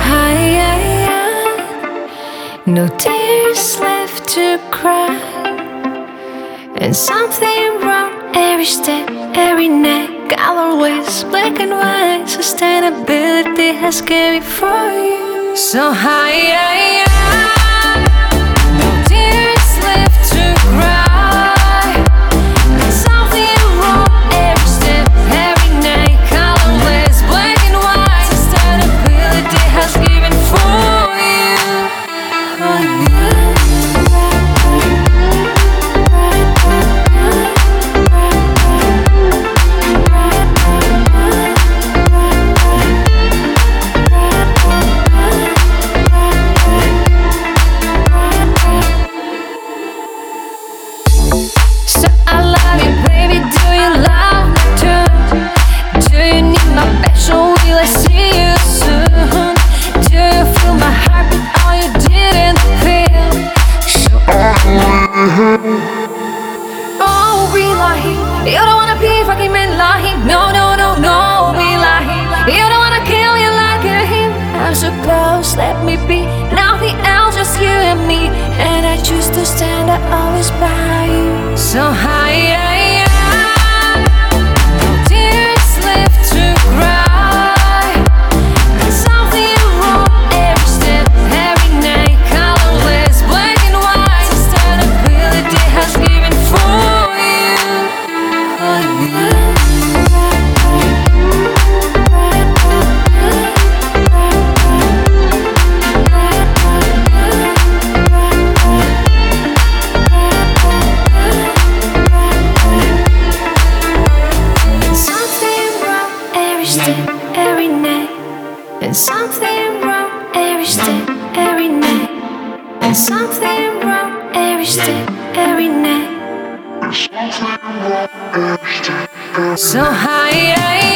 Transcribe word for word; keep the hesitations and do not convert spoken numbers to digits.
high, no tears left to cry, and something wrong every step, every night. Colorways, black and white, sustainability has carried for you. So high, no tears left to cry, and something wrong every step, every night. Colorways, black and white, sustainability has given for you. For you. So I love you, baby, do you love me too? Do you need my passion, will I see you soon? Do you feel my heartbeat, oh you didn't feel? So oh, be like, you don't wanna be fucking man like him. No, no, no, no, be like him. You don't wanna kill you like him. I'm so close, let me be. Nothing else, just you and me. And I choose to stand up always by you. So high, no tears left to cry, and something wrong every step, every night. Colorless, black and white, sustainability has given for you. For you. Every night, and something wrong every step, every night, and something wrong every step, every night. So high.